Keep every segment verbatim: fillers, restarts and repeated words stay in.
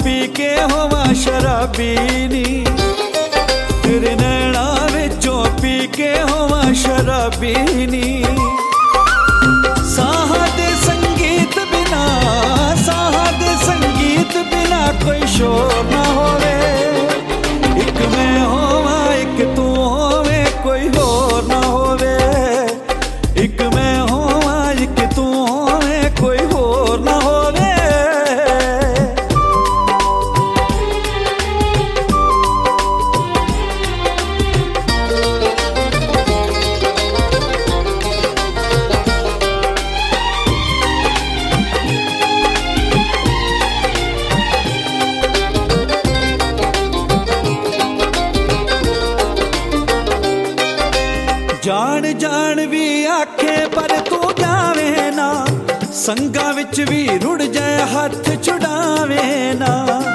P के होवा शराबी नी, तेरे नैना विचों पी के होवा शराबी नी। साह दे संगीत बिना, साह दे संगीत बिना कोई शोर ना होवे। एक मैं होवा एक तू होवे, कोई होर ना होवे। एक मैं होवा एक तू होवे, कोई होर ना होवे। जान जान भी आखे पर तू जावे ना, संगा विच भी रुड़ जाए हाथ छुड़ावे ना।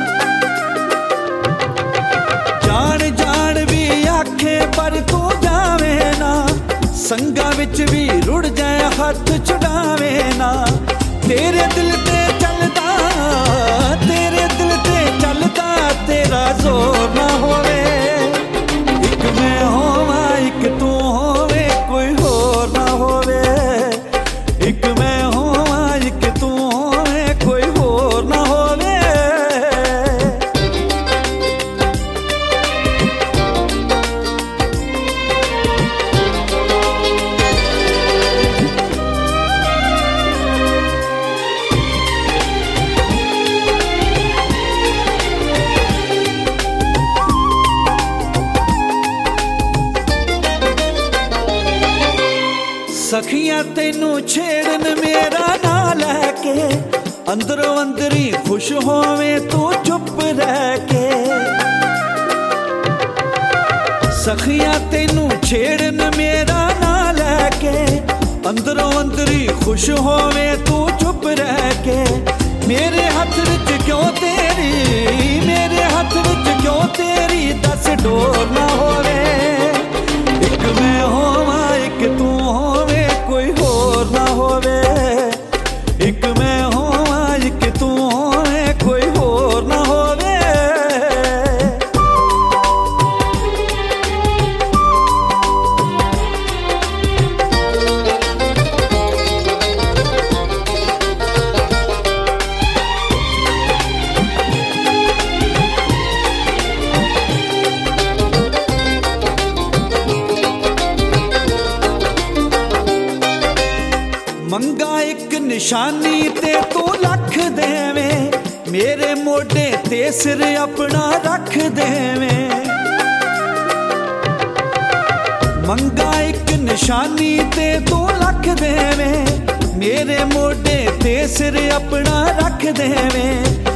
जान जान भी आखे पर तू जावे ना, संगा विच भी रुड़ जाए हाथ छुड़ावे ना। तेरे दिल ते चलदा, तेरे दिल ते चलदा तेरा जोर ना होवे। एक मैं होवा एक तू होवे, कोई होर ना होवे। एक मैं होवा एक तू होवे, कोई होर ना होवे। सखियां तेनू छेड़न मेरा ना लैके, अंदरों अंदरी खुश होवे तू चुप रह के। सखियां तेनू छेड़न मेरा ना लैके, अंदरों अंदरी खुश होवे तू चुप रह के। मेरे हाथ विच क्यों तेरी, मेरे हाथ विच क्यों तेरी दस डोर ना होवे। एक मैं होवा एक तू होवे, कोई होर ना होवे। एक मैं होवा एक तू होवे, कोई होर ना होवे। मंगा एक निशानी ते तू लख देवे, मेरे मोढे ते सिर अपना रख देवे। मंगा एक निशानी ते तू लख देवे, मेरे मोढे ते सिर अपना रख देवे।